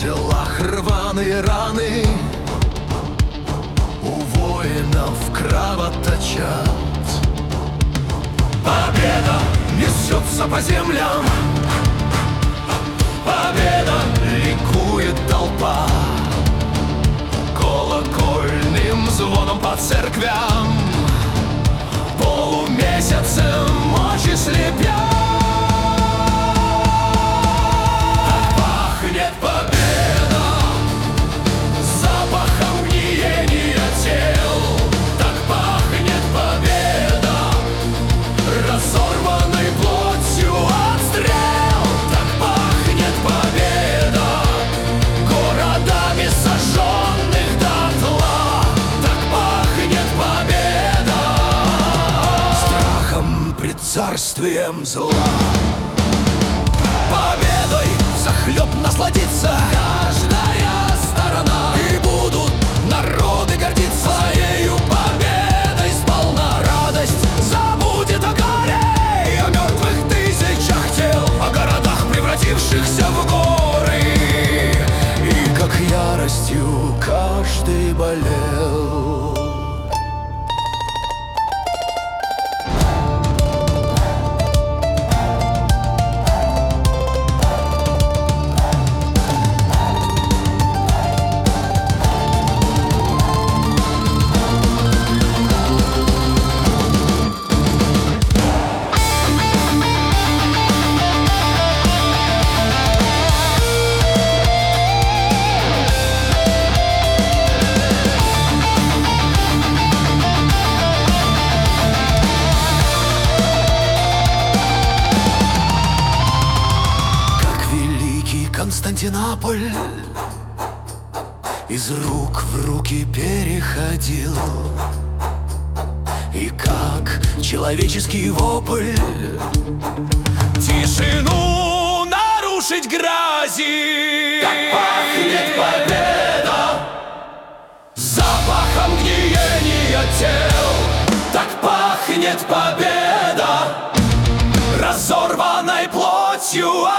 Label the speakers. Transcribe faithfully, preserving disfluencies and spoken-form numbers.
Speaker 1: телах рваные раны, у воинов кровоточат. Победа несется по землям, победа ликует толпа. Колокольным звоном по церквям, полумесяцем мочи слепя. Так пахнет победа, запахом гниения тел. Так пахнет победа, разорванной плотью от стрел. Так пахнет победа, городами сожженных дотла. Так пахнет победа, страхом пред царствием зла. Победой захлеб насладиться каждая сторона, и будут народы гордиться своею победой сполна. Радость забудет о горе и о мертвых тысячах тел, о городах, превратившихся в горы. И как яростью каждый болел. Константинополь из рук в руки переходил, и как человеческий вопль тишину нарушить грозит. Так пахнет победа, запахом гниения тел. Так пахнет победа, разорванной плотью